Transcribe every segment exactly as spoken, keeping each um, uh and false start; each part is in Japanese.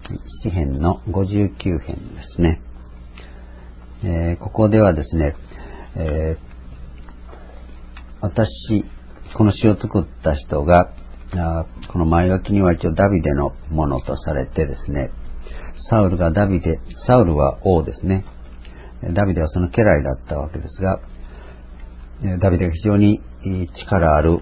詩編のごじゅうきゅう編ですね。えー、ここではですね、えー、私、この詩を作った人が、あこの前書きには一応ダビデのものとされてですね、サウルがダビデ、サウルは王ですね。ダビデはその家来だったわけですが、ダビデが非常に力ある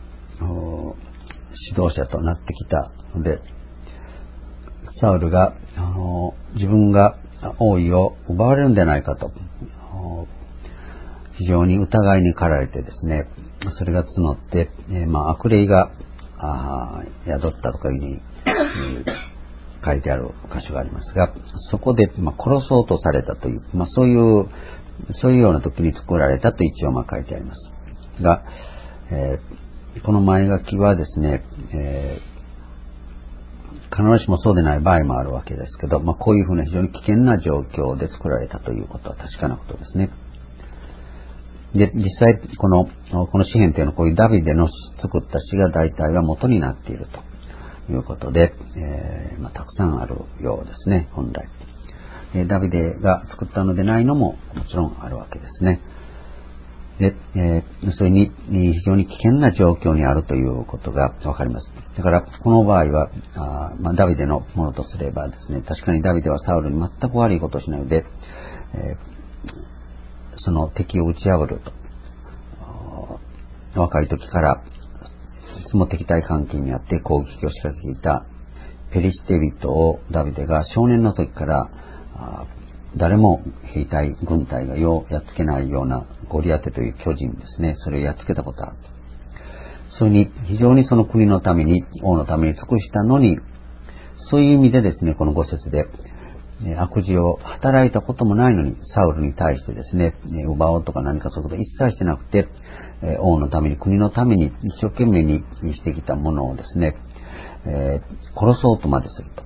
指導者となってきたので、サウルが自分が王位を奪われるんじゃないかと非常に疑いに駆られてですね、それが募って、えー、まあ悪霊があ宿ったとかいうふうに、えー、書いてある箇所がありますが、そこで、まあ、殺そうとされたという、まあ、そういうそういうような時に作られたと一応まあ書いてありますが、えー、この前書きはですね、えー、必ずしもそうでない場合もあるわけですけど、まあ、こういうふうな非常に危険な状況で作られたということは確かなことですね。で、実際このこの詩編というのはこういうダビデの作った詩が大体は元になっているということで、えーまあ、たくさんあるようですね、本来。ダビデが作ったのでないのももちろんあるわけですね。で、えー、それに非常に危険な状況にあるということがわかります。だからこの場合はあ、まあ、ダビデのものとすればですね、確かにダビデはサウルに全く悪いことをしないので、えーその敵を打ち破ると、若い時からその敵対関係にあって攻撃を仕掛けていたペリシテ人をダビデが少年の時から誰も兵隊軍隊がようやっつけないようなゴリアテという巨人ですね、それをやっつけたことある。それに非常にその国のために王のために尽くしたのに、そういう意味でですね、このご節で悪事を働いたこともないのにサウルに対してですね、奪おうとか何かそういうこと一切してなくて、王のために国のために一生懸命にしてきたものをですね、えー、殺そうとまですると、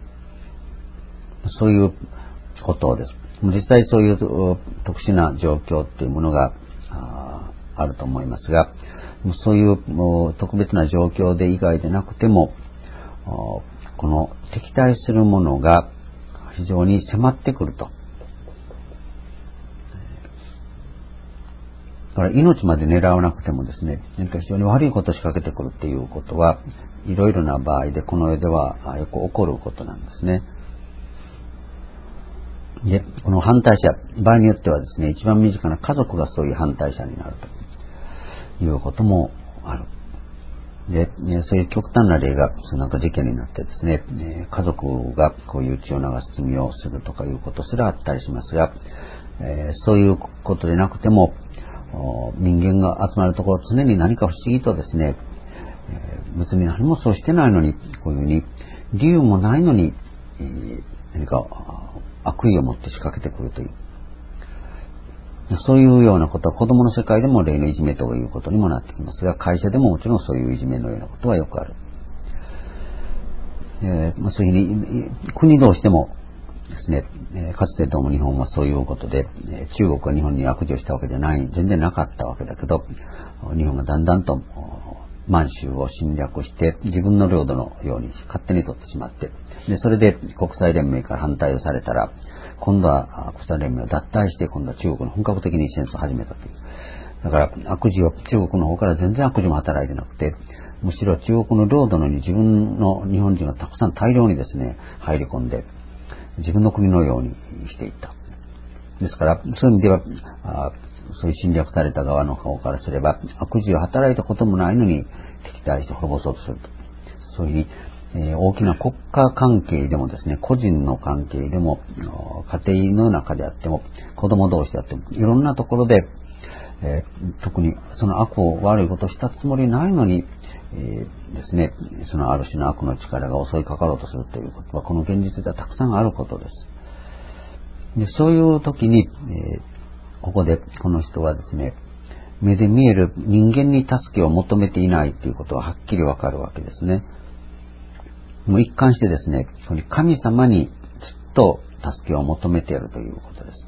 そういうことです。実際そういう特殊な状況っていうものが あ, あると思いますが、そういう特別な状況で以外でなくても、この敵対するものが非常に迫ってくると。だから命まで狙わなくてもですね、何か非常に悪いことを仕掛けてくるっていうことはいろいろな場合でこの世ではよく起こることなんですね。で、この反対者、場合によってはですね、一番身近な家族がそういう反対者になるということもある。で、そういう極端な例がなんか事件になってですね、家族がこういう血を流す罪をするとかいうことすらあったりしますが、えー、そういうことでなくても人間が集まるところ常に何か不思議とですね、えー、別に何もそうしてないのにこういうふうに理由もないのに、えー、何か悪意を持って仕掛けてくるという、そういうようなことは子供の世界でも例のいじめということにもなってきますが、会社でももちろんそういういじめのようなことはよくある。えー、そういうふうに国同士でもですね、えー、かつてどうも日本はそういうことで、えー、中国が日本に悪事をしたわけじゃない、全然なかったわけだけど、日本がだんだんと満州を侵略して自分の領土のように勝手に取ってしまって、でそれで国際連盟から反対をされたら、今度は国際連盟を脱退して今度は中国の本格的に戦争を始めたという。だから悪事を中国の方から全然悪事も働いてなくて、むしろ中国の領土のに自分の日本人がたくさん大量にですね入り込んで自分の国のようにしていった。ですからそういう意味ではあそういう侵略された側の方からすれば悪事を働いたこともないのに敵対して滅ぼそうとすると、そういうふうにえー、大きな国家関係でもですね、個人の関係でも家庭の中であっても子供同士であってもいろんなところで、えー、特にその悪を悪いことをしたつもりないのに、えー、ですね、そのある種の悪の力が襲いかかろうとするということはこの現実ではたくさんあることです。でそういう時に、えー、ここでこの人はですね、目で見える人間に助けを求めていないということははっきりわかるわけですね。もう一貫してですね、神様にずっと助けを求めているということです。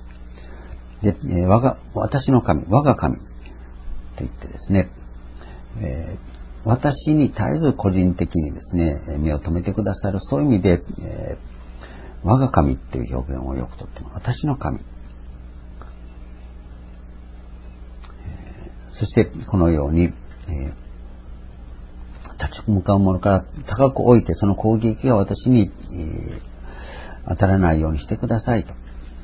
で、我が私の神、我が神と言ってですね、えー、私に絶えず個人的にですね目を留めてくださる、そういう意味で、え我が神っていう表現をよくとってます。私の神。そしてこのように、えー、立ち向かうものから高く置いて、その攻撃が私に、えー、当たらないようにしてくださいと。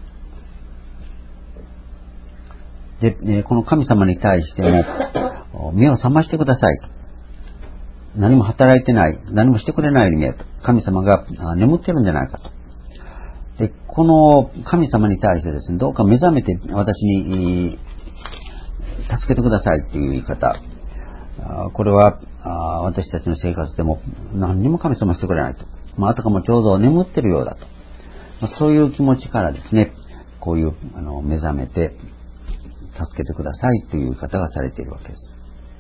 で、えー、この神様に対しても目を覚ましてくださいと。何も働いてない、何もしてくれないように見えると。神様が眠ってるんじゃないかと。で、この神様に対してですね、どうか目覚めて私に助けてくださいっていう言い方。これは私たちの生活でも何にも神様してくれないと。まあ、あたかもちょうど眠ってるようだと。まあ、そういう気持ちからですね、こういうあの目覚めて助けてくださいという言い方がされているわけです。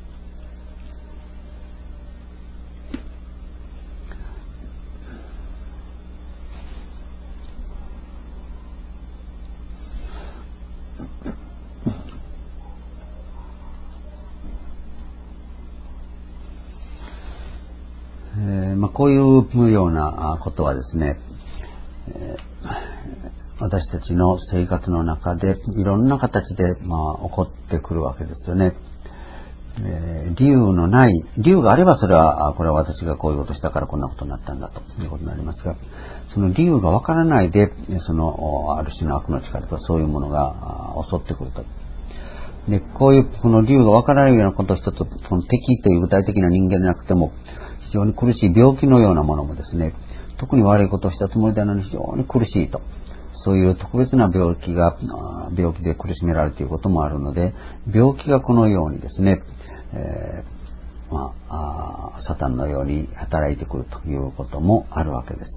まあ、こういうようなことはですね、えー、私たちの生活の中でいろんな形で、まあ、起こってくるわけですよね。えー、理由のない、理由があればそれは、これは私がこういうことしたからこんなことになったんだということになりますが、その理由がわからないで、そのある種の悪の力とかそういうものが襲ってくると。で、こういうこの理由がわからないようなことを一つ、その敵という具体的な人間でなくても、非常に苦しい病気のようなものもですね、特に悪いことをしたつもりではないのに非常に苦しいと。そういう特別な病気が、病気で苦しめられていることもあるので、病気がこのようにですね、えーまあ、あサタンのように働いてくるということもあるわけです。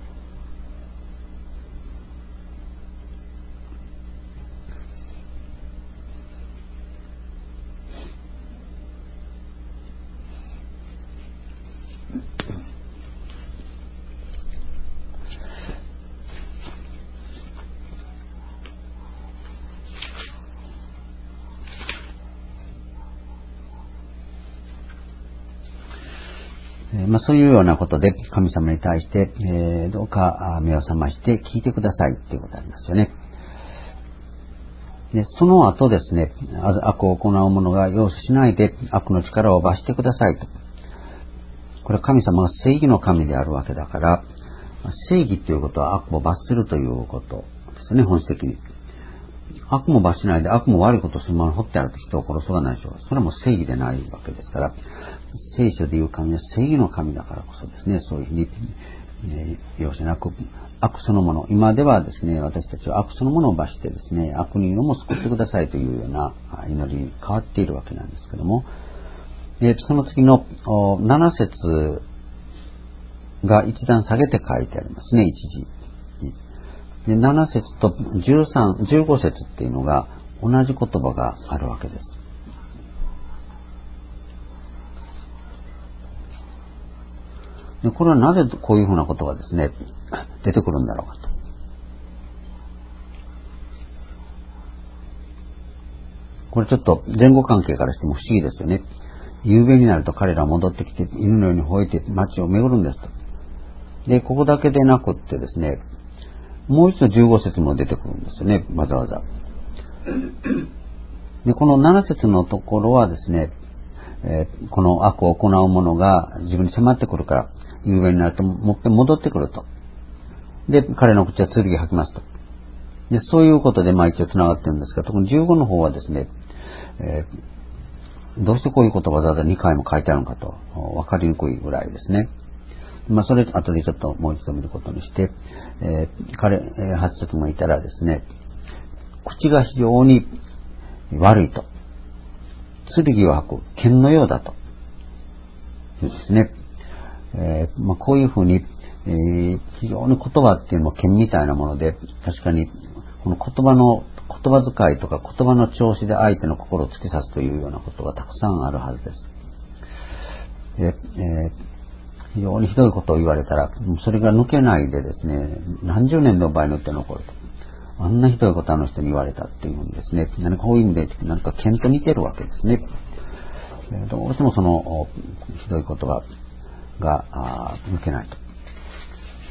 まあ、そういうようなことで神様に対して、えー、どうか目を覚まして聞いてくださいということがありますよね。で、その後ですね、悪を行う者が容赦しないで悪の力を罰してくださいと。これは神様が正義の神であるわけだから、正義ということは悪を罰するということですね、本質的に。悪も罰しないで悪も悪いことをするまま放ってあると人を殺すがないでしょう。それはもう正義でないわけですから、聖書でいう神は正義の神だからこそですね、そういうふうに、えー、容赦なく悪そのもの、今ではですね、私たちは悪そのものを罰してですね、悪人をも救ってくださいというような祈りに変わっているわけなんですけども、でその次のなな節が一段下げて書いてありますね、一時。でなな節とじゅうさん、じゅうご節っていうのが同じ言葉があるわけです。でこれはなぜこういうふうなことがですね、出てくるんだろうかと。これちょっと前後関係からしても不思議ですよね。夕べになると彼らは戻ってきて犬のように吠えて街を巡るんですと。で、ここだけでなくってですね、もう一度じゅうご節も出てくるんですよね、わざわざ。で、このなな節のところはですね、えー、この悪を行う者が自分に迫ってくるから、夕べになるともっぺん戻ってくると。で、彼の口は剣を吐きますと。で、そういうことでまあ一応繋がってるんですが、特にじゅうごの方はですね、えー、どうしてこういうことがわざわざにかいも書いてあるのかと、わかりにくいぐらいですね。まあ、それ後でちょっともう一度見ることにして、えー、彼、えー、はち節もいたらですね、口が非常に悪いと。剣を吐く剣のようだと。いうですね。えーまあ、こういうふうに、えー、非常に言葉っていうのも剣みたいなもので、確かにこの言葉の言葉遣いとか言葉の調子で相手の心を突き刺すというようなことがたくさんあるはずです。で、えー、非常にひどいことを言われたら、それが抜けないでですね、何十年の場合によって残ると。あんなひどいことあの人に言われたっていうふうにですね、何かこういう意味で何か剣と似てるわけですね。どうしてもそのひどい言葉が抜けないと。え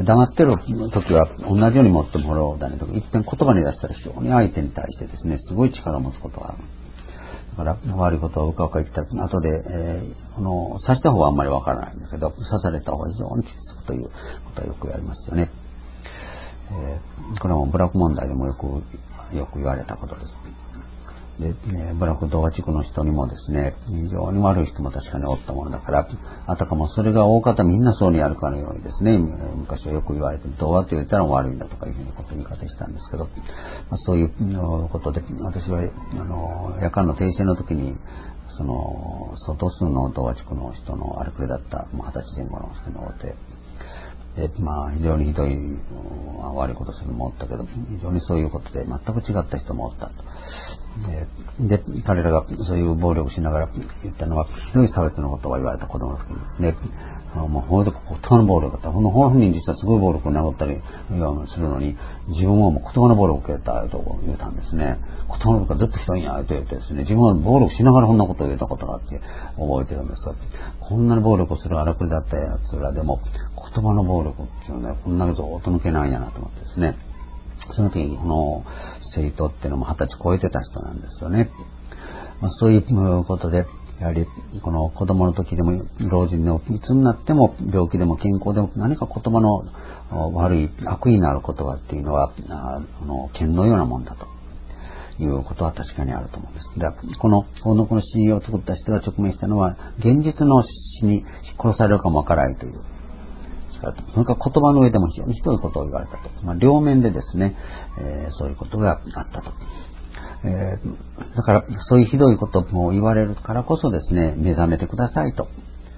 ー、黙ってる時は同じように持ってもらおうだねとか、一遍言葉に出したら非常に相手に対してですね、すごい力を持つことがある。だから悪いことをうかうか言った後で、えー、この刺した方はあんまりわからないんだけど、刺された方が非常にきつくということはよくやりますよね。えー、これも部落問題でもよくよく言われたことです。で、ね、部落童話地区の人にもですね、非常に悪い人も確かにおったものだから、あたかもそれが大方みんなそうにやるかのようにですね、昔はよく言われて、童話と言ったら悪いんだとかいうふうなことを言い方したんですけど、まあ、そういうことで、私はあの夜間の停止の時に、その相数の童話地区の人のあれくらいだった二十歳前後の人のおて、えまあ、非常にひどい悪いことするのもおったけど、非常にそういうことで全く違った人もおったと。で、で彼らがそういう暴力しながら言ったのは、ひどい差別のことを言われた子供の時にですね、もうほんと言葉の暴力だった。この本人実はすごい暴力を殴ったりするのに、自分はもう言葉の暴力を受けたと言ったんですね。言葉の暴力がずっとひどいんやと言ってですね、自分は暴力しながらこんなことを言ったことがあって覚えてるんですが、こんなに暴力をする荒くりだったやつらでも、言葉の暴力っていうのはこんなにずっと抜けないんやなと思ってですね。その時、この生徒っていうのも二十歳超えてた人なんですよね。まあ、そういうことで、やはりこの子供の時でも老人でもいつになっても病気でも健康でも何か言葉の悪い悪意のある言葉っていうのはあの剣のようなもんだということは確かにあると思うんです。でこのこのこの詩を作った人が直面したのは現実の死に殺されるかもわからないという。それから言葉の上でも非常にひどいことを言われたと。まあ、両面でですね、えー、そういうことがあったと。えー、だからそういうひどいことも言われるからこそですね、目覚めてくださいと。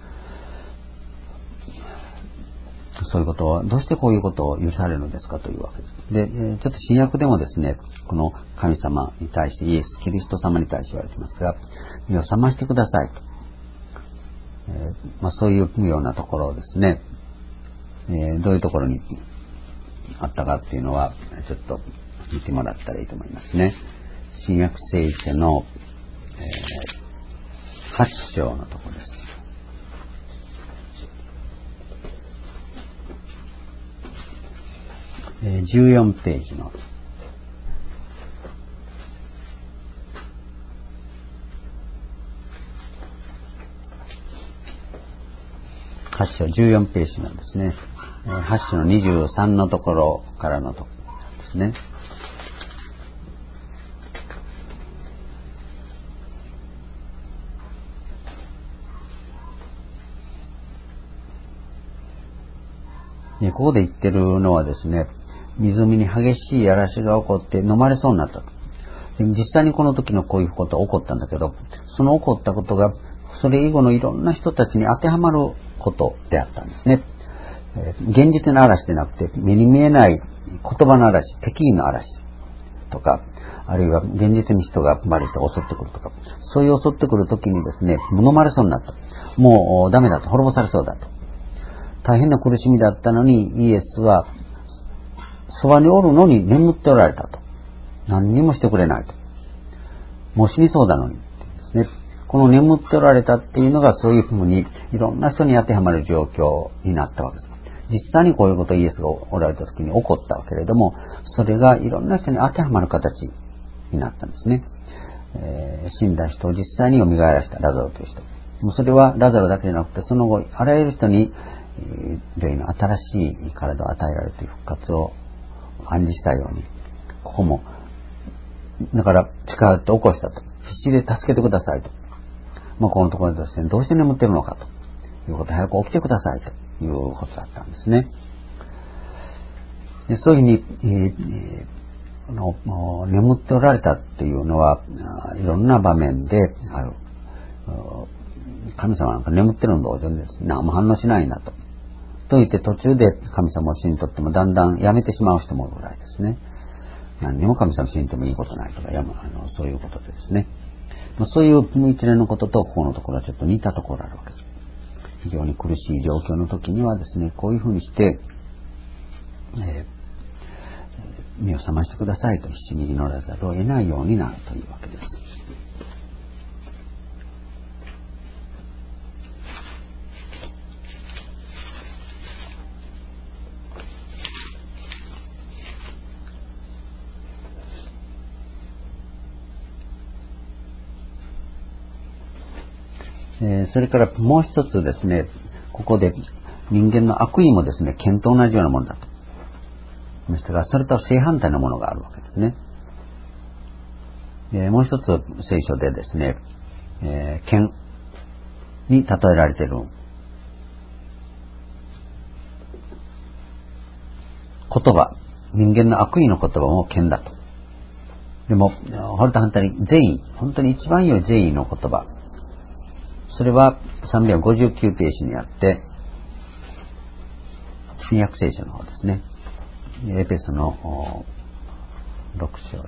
そういうことを、どうしてこういうことを許されるのですかというわけです。で、えー、ちょっと新約でもですね、この神様に対して、イエス・キリスト様に対して言われていますが、目を覚ましてくださいと。えーまあ、そういうようなところをですね、えー、どういうところにあったかっていうのはちょっと見てもらったらいいと思いますね。新約聖書の、えー、はち章のところです。えー、じゅうよんページのはち章じゅうよんページなんですね。はち章のにじゅうさんのところからのところですね。ね、ここで言ってるのはですね、湖に激しい嵐が起こって飲まれそうになったと。で実際にこの時のこういうことは起こったんだけど、その起こったことがそれ以後のいろんな人たちに当てはまることであったんですね。えー、現実の嵐でなくて目に見えない言葉の嵐、敵意の嵐とか、あるいは現実に人が悪い人が襲ってくるとか、そういう襲ってくる時にですね、飲まれそうになった。もうダメだと、滅ぼされそうだと。大変な苦しみだったのに、イエスはそばにおるのに眠っておられたと。何にもしてくれないと。もう死にそうだのにですね。この眠っておられたっていうのがそういうふうにいろんな人に当てはまる状況になったわけです。実際にこういうことをイエスがおられた時に起こったけれども、それがいろんな人に当てはまる形になったんですね。えー、死んだ人を実際に蘇らせたラザロという人。もうそれはラザロだけじゃなくて、その後あらゆる人に霊の新しい体を与えられて復活を暗示したように、ここもだから力って起こしたと、必死で助けてくださいと、まあ、このところでですね、どうして眠っているのかということ、早く起きてくださいということだったんですね。でそういうふうに、えー、の眠っておられたっていうのはいろんな場面である。神様なんか眠ってるのと同時にですね、何も反応しないんだと。と言って途中で神様を信じとってもだんだんやめてしまう人もいるぐらいですね。何にも神様を信じてもいいことないとか、やまあのそういうことでですね。そういう一連のこととここのところはちょっと似たところがあるわけです。非常に苦しい状況の時にはですね、こういうふうにして、えー、目を覚ましてくださいと必死に祈らざるを得ないようになるというわけです。 えー、それからもう一つですね、ここで人間の悪意もですね、剣と同じようなものだと。ですから、それと正反対のものがあるわけですね。えー、もう一つ聖書でですね、えー、剣に例えられている言葉、人間の悪意の言葉も剣だと。でも、これと反対に善意、本当に一番良い善意の言葉、それはさんびゃくごじゅうきゅうページにあって、新約聖書の方ですね。エペソのろく章です。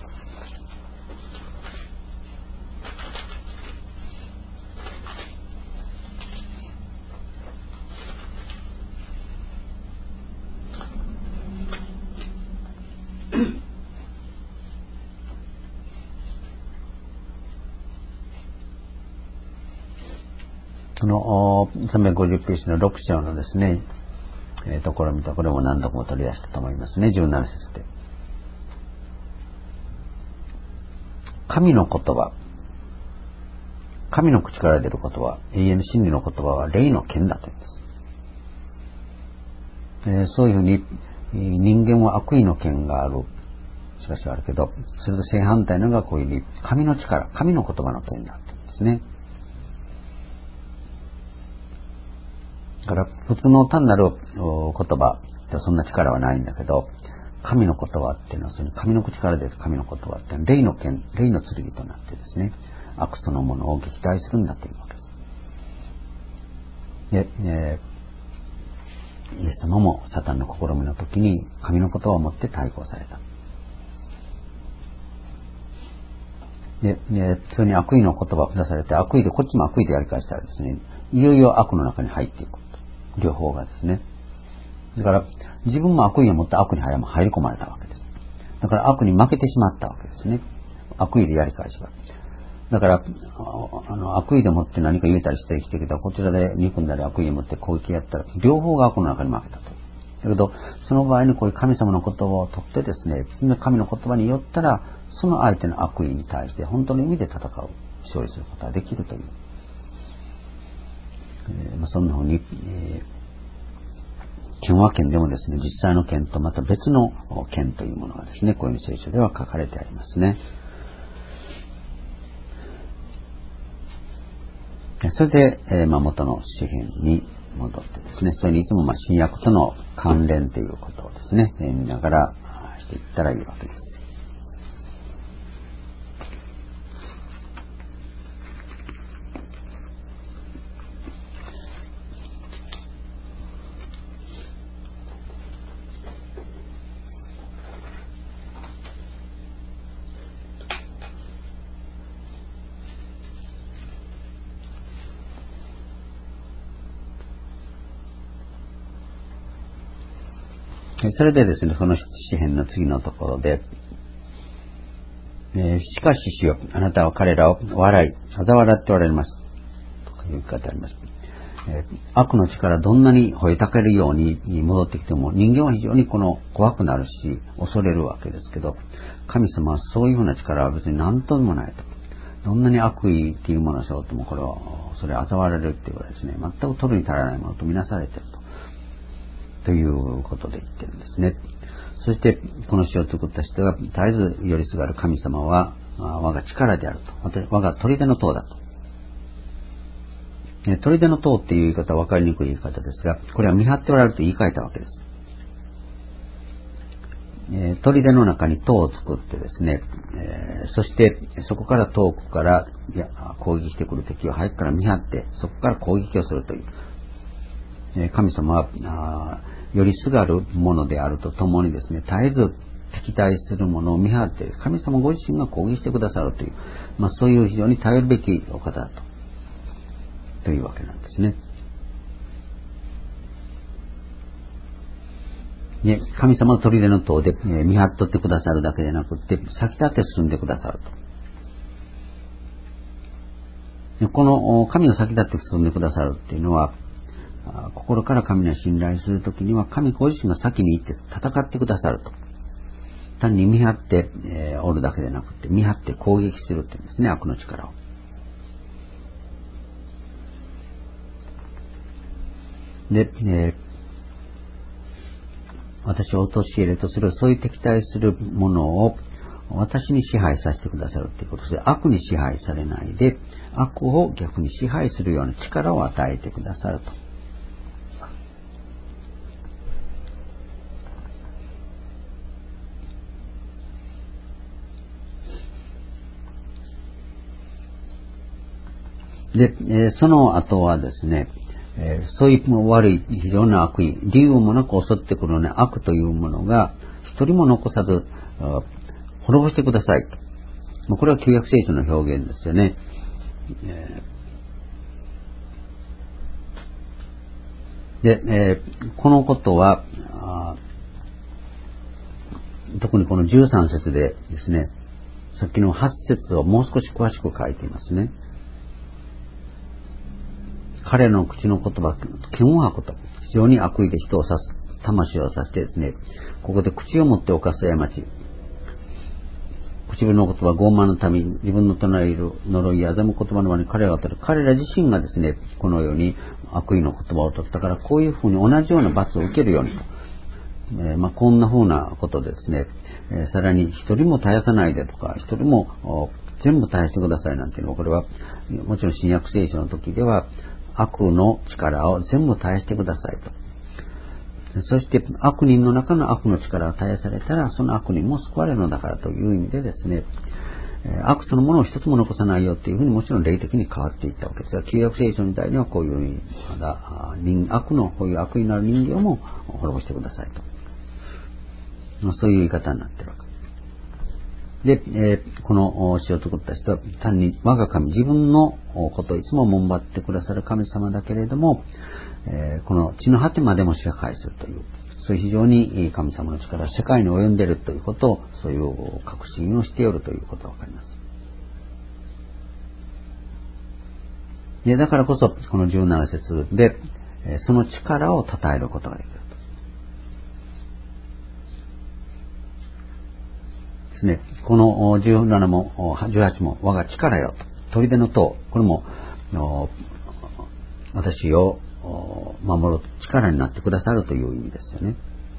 このさんびゃくごじゅうページのろく章のですね、えー、ところ見たこれも何度も取り出したと思いますね。じゅうなな節で。神の言葉、神の口から出る言葉、永遠の真理の言葉は霊の剣だと言います。えー、そういうふうに人間は悪意の剣がある、しかしあるけど、それと正反対のがこういうふうに神の力、神の言葉の剣だと言うんですね。だから普通の単なる言葉ってそんな力はないんだけど、神の言葉っていうのはその神の口から出る神の言葉って霊の剣、霊の剣となってですね、悪そのものを撃退するんだというわけです。で、えー、イエス様もサタンの試みの時に神の言葉を持って対抗された。で、で普通に悪意の言葉を下されて、悪意でこっちも悪意でやり返したらですね、いよいよ悪の中に入っていく。両方がですね。だから自分も悪意を持った悪に入り込まれたわけです。だから悪に負けてしまったわけですね。悪意でやり返しが。だからあの悪意でもって何か言うたりして生きてきたこちらで憎んだり悪意を持って攻撃やったら両方が悪の中に負けたと。だけどその場合にこういう神様の言葉を取ってですね、神の言葉によったらその相手の悪意に対して本当の意味で戦う、勝利することができるという。えーまあ、そんなふうに、えー、剣は剣でもですね、実際の剣とまた別の剣というものがですね、こういう聖書では書かれてありますね。それで、えーまあ、元の詩編に戻ってですね、それにいつもまあ新約との関連ということをですね、えー、見ながらしていったらいいわけです。それでですね、その詩編の次のところで、えー、しかし主よ、あなたは彼らを笑い、嘲笑っておられます。という言い方あります。えー、悪の力どんなに吠えたけるように戻ってきても、人間は非常にこの怖くなるし、恐れるわけですけど、神様はそういうふうな力は別に何ともないと。どんなに悪意っていうものをしようとも、これは、それ嘲笑われるっていうぐらいですね、全く取るに足らないものとみなされていると。ということで言ってるんですね。そしてこの詩を作った人が絶えず寄りすがる神様は我が力であると、我が砦の塔だと。砦の塔っていう言い方は分かりにくい言い方ですが、これは見張っておられると言い換えたわけです。えー、砦の中に塔を作ってですね、えー、そしてそこから遠くからいや攻撃してくる敵を早くから見張ってそこから攻撃をするという、えー、神様はよりすがるものであるとともにですね、絶えず敵対するものを見張って神様ご自身が攻撃してくださるという、まあ、そういう非常に頼るべきお方だとというわけなんですね。で、神様の砦の塔で、えー、見張っとってくださるだけでなくて先立って進んでくださると。でこの神が先立って進んでくださるっていうのは、心から神を信頼するときには神ご自身が先に行って戦ってくださると。単に見張って、えー、おるだけでなくて見張って攻撃するっていうんですね、悪の力を。 で、えー私を陥れとする、そういう敵対するものを私に支配させてくださるということで、悪に支配されないで、悪を逆に支配するような力を与えてくださると。で、えー、その後はですね、えー、そういう悪い非常な悪意、理由もなく襲ってくる、ね、悪というものが一人も残さず滅ぼしてくださいと。これは旧約聖書の表現ですよね。えー、で、えー、このことは特にこのじゅうさん節でですね、さっきのはち節をもう少し詳しく書いていますね。彼の口の言葉、剣を吐くと、非常に悪意で人を刺す、魂を刺してですね、ここで口を持って犯す過ち、唇の言葉、傲慢の民、自分の隣にいる呪いや欺む言葉の前に彼らが当たる。彼ら自身がですね、このように悪意の言葉を取ったから、こういうふうに同じような罰を受けるようにと。えーまあ、こんなふうなことでですね、えー、さらに一人も絶やさないでとか、一人も全部絶やしてくださいなんていうのは、これはもちろん新約聖書の時では、悪の力を全部絶やしてくださいと。そして悪人の中の悪の力が絶やされたら、その悪人も救われるのだからという意味でですね、悪そのものを一つも残さないよっていうふうにもちろん霊的に変わっていったわけですが、旧約聖書みたいにはこういうふうにまだ悪のこういう悪意のある人間も滅ぼしてくださいと、そういう言い方になっているわけで、えー、この詩を作った人は単に我が神、自分のことをいつも門張ってくださる神様だけれども、えー、この地の果てまでも支配するという、そういう非常に神様の力、世界に及んでいるということを、そういう確信をしているということがわかります。で、だからこそ、このじゅうなな節で、その力を称えることができると。ですね、このじゅうななもじゅうはちも我が力よと、砦の塔、これも私を守る力になってくださるという意味ですよね。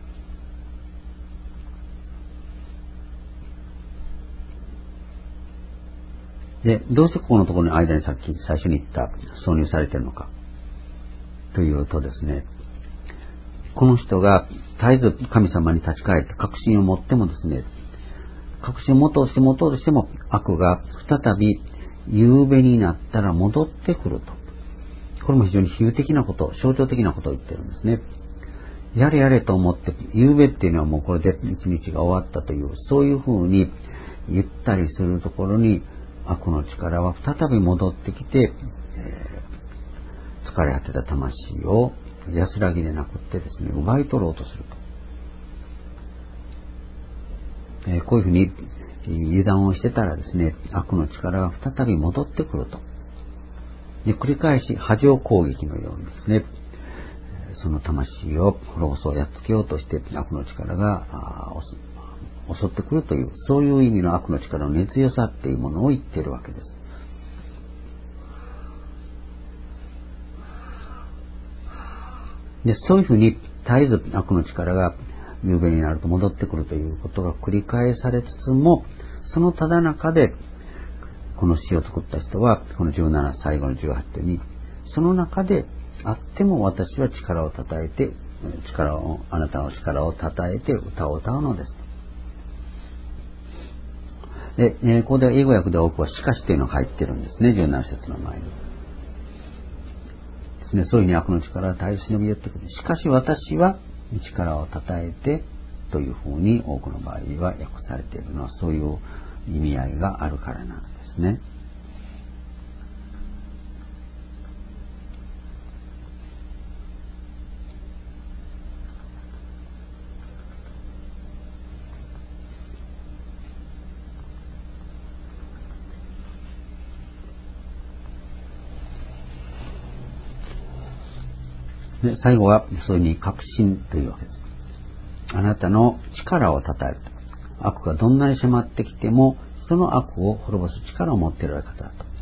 で、どうしてここのところの間にさっき最初に言った挿入されているのかというとですね、この人が絶えず神様に立ち返って確信を持ってもですね、確信を持とうとして持とうとしても悪が再び夕べになったら戻ってくると。これも非常に比喩的なこと、象徴的なことを言ってるんですね。やれやれと思って、夕べっていうのはもうこれで一日が終わったという、そういうふうに言ったりするところに悪の力は再び戻ってきて、えー、疲れ果てた魂を安らぎでなくってですね、奪い取ろうとすると。えー、こういうふうに油断をしてたらですね、悪の力が再び戻ってくると。で、繰り返し波状攻撃のようにですね、その魂を滅ぼそう、やっつけようとして悪の力が襲ってくるという、そういう意味の悪の力の根強さっていうものを言っているわけです。で、そういうふうに絶えず悪の力が夕べになると戻ってくるということが繰り返されつつも、そのただ中でこの詩を作った人はこのじゅうなな最後のじゅうはちに、その中であっても私は力をたたえて力をあなたの力をたたえて歌を歌うのです。で、えー、ここで英語訳で多くはしかしというのが入ってるんですね、じゅうなな節の前にですね。そういうふうに悪の力が絶えず忍び寄ってくる。しかし私は力をたたえてというふうに多くの場合は訳されているのは、そういう意味合いがあるからなんですね。で、最後はそういうふうに確信というわけです。あなたの力をたたえる。悪がどんなに迫ってきても、その悪を滅ぼす力を持っている方だと。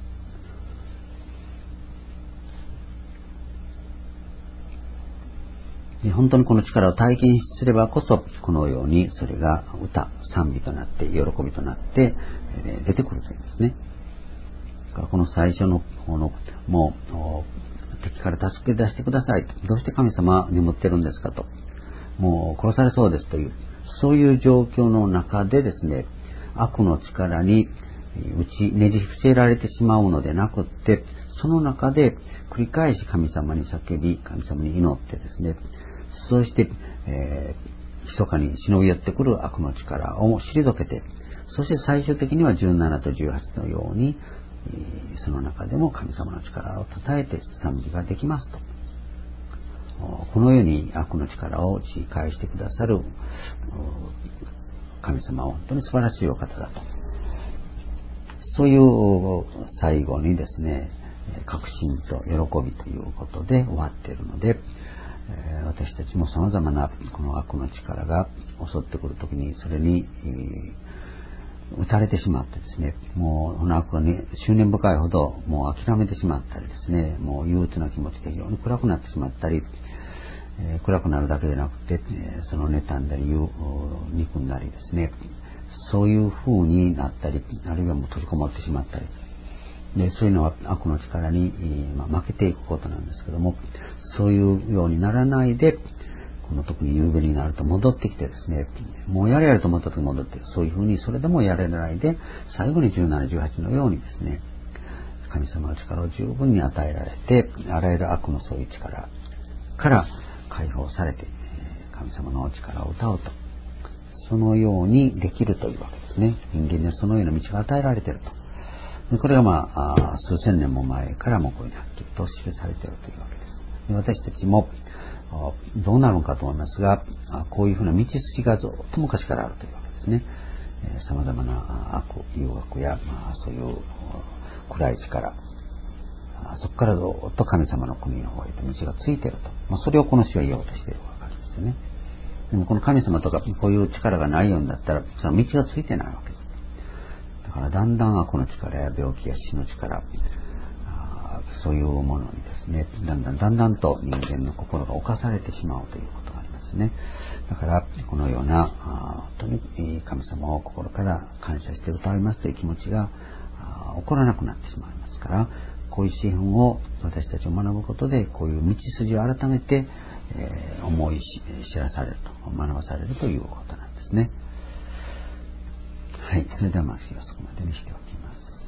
本当にこの力を体験すればこそ、このようにそれが歌、賛美となって、喜びとなって、えー、出てくるというんですね。だからこの最初の、この、もう、敵から助け出してくださいと。どうして神様は眠ってるんですかと。もう殺されそうですという、そういう状況の中でですね、悪の力に打ちねじ伏せられてしまうのでなくって、その中で繰り返し神様に叫び、神様に祈ってですね、そして、えー、密かに忍び寄ってくる悪の力を退けて、そして最終的にはじゅうななとじゅうはちのように、えー、その中でも神様の力を称えて賛美ができますと。このように悪の力を打ち返してくださる神様は本当に素晴らしいお方だと。そういう最後にですね、確信と喜びということで終わっているので、私たちも様々なこの悪の力が襲ってくるときにそれに打たれてしまってですね、もうこの悪がね、執念深いほどもう諦めてしまったりですね、もう憂鬱な気持ちで非常に暗くなってしまったり、えー、暗くなるだけでなくて、えー、その妬んだり憎んだりですね、そういう風になったり、あるいはもう閉じこもってしまったり、でそういうのは悪の力に、えーまあ、負けていくことなんですけども、そういうようにならないで、この特に夕べになると戻ってきてですね、もうやれやれと思った時戻って、そういう風にそれでもやれないで、最後にじゅうなな、じゅうはちのようにですね、神様の力を十分に与えられて、あらゆる悪のそういう力から解放されて、神様の力を歌うと、そのようにできるというわけですね。人間にはそのような道が与えられていると。でこれがまあ数千年も前からもこういうふうにはっきりと記されているというわけです。で私たちもどうなるのかと思いますが、こういうふうな道筋がずっと昔からあるというわけですね。さまざまな悪、誘惑や、まあ、そういう暗い力、そこからずっと神様の国の方へと道がついていると、まあ、それをこの詩は言おうとしているわけですよね。でもこの神様とかこういう力がないようになったら、その道がついてないわけです。だからだんだん悪の力や病気や死の力、そういうものにですね、だんだんだんだんと人間の心が侵されてしまうということがありますね。だからこのような本当に神様を心から感謝して歌いますという気持ちが起こらなくなってしまいますから、こういう詩篇を私たちを学ぶことで、こういう道筋を改めて、えー、思い知らされると、学ばされるということなんですね。はい、それではまあ詩はそこまでにしておきます。